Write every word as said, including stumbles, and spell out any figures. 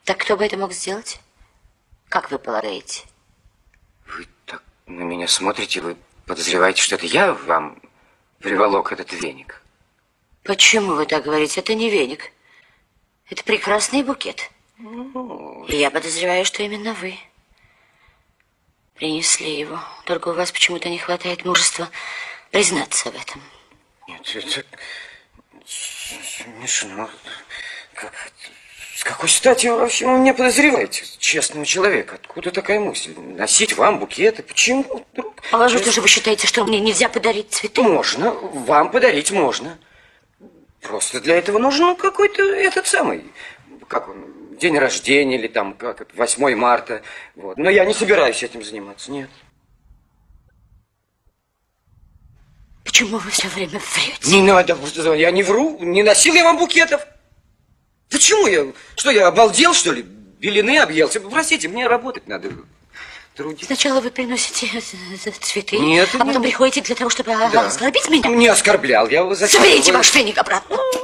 Так кто бы это мог сделать? Как вы полагаете? Вы так на меня смотрите, вы подозреваете, что это я вам приволок этот веник? Почему вы так говорите? Это не веник. Это прекрасный букет. Ну... И я подозреваю, что именно вы принесли его. Только у вас почему-то не хватает мужества признаться в этом. Нет, это... Смешно. Как... С какой стати вы вообще вы меня подозреваете? Честного человека. Откуда такая мысль? Носить вам букеты? Почему вдруг? Положите, Чест... же вы считаете, что мне нельзя подарить цветы? Можно. Вам подарить можно. Просто для этого нужен какой-то этот самый... Как он? День рождения или там как восьмое марта. Вот. Но я не собираюсь этим заниматься. Нет. Почему вы все время врете? Не надо. Я не вру. Не носил я вам букетов. Почему я? Что, я обалдел, что ли? Белины объелся? Простите, мне работать надо. Трудиться. Сначала вы приносите цветы, Нет, а потом нет. приходите для того, чтобы Да. оскорбить меня? Не оскорблял, я его зачем? Соберите вы... ваш веник обратно.